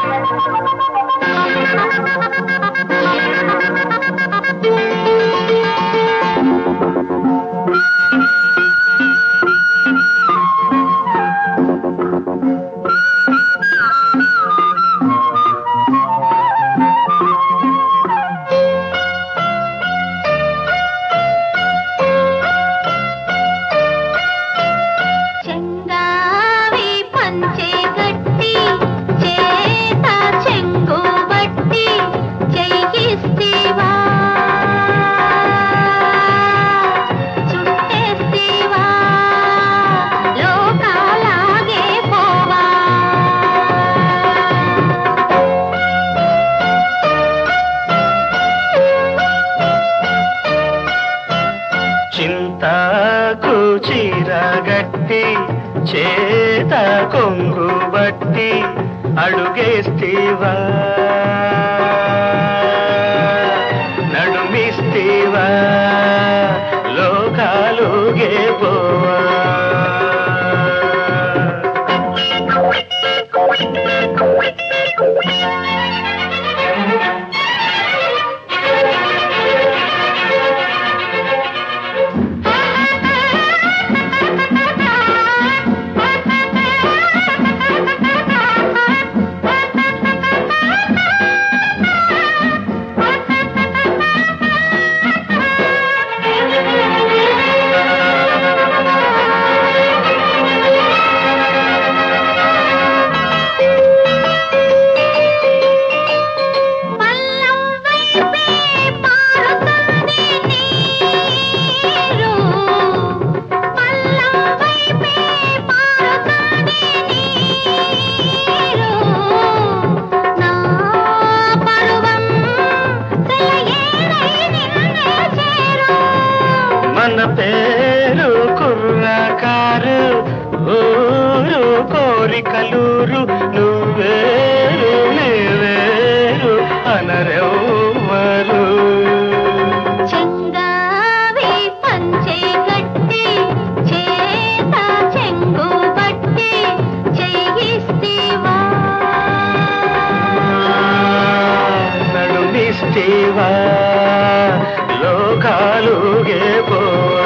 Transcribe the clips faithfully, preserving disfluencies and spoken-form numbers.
చింతాకు చీరగట్టి చేత కొంగు బట్టి అడుగేస్తీవా నడుమిస్తీవా లోకాలుగే పోవా మన పేరు కుర్రకారు ఊరు కోరికలూరు నువ్వేరు నీవేరు అనరెవ్వరు చెంగావి పంచే గట్టి చేత చెంగు బట్టి చేయిస్తీవా నడుమిస్తీవా లోకాలుగే పోవా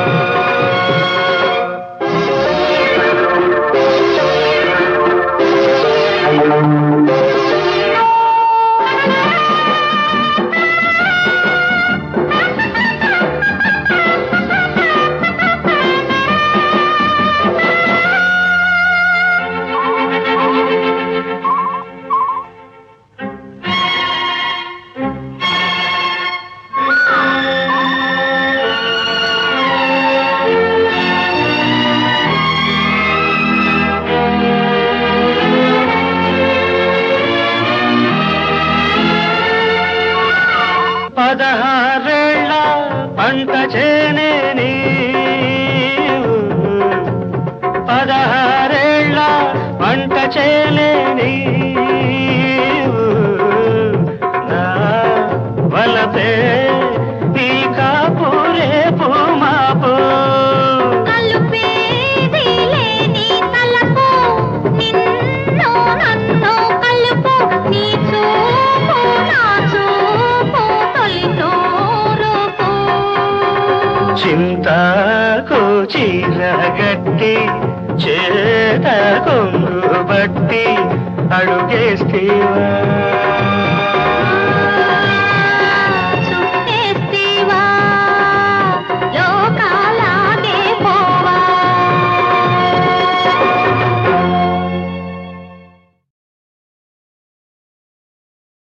పదహారేళ్ళ పంట చేనే నీవు పదహారేళ్ళ పంట చేనే నీవు నా వలపే నీ కాపు రేపు మాపు చింతాకు చీరగట్టి చేత కొంగు బట్టి అడుగేస్తీవా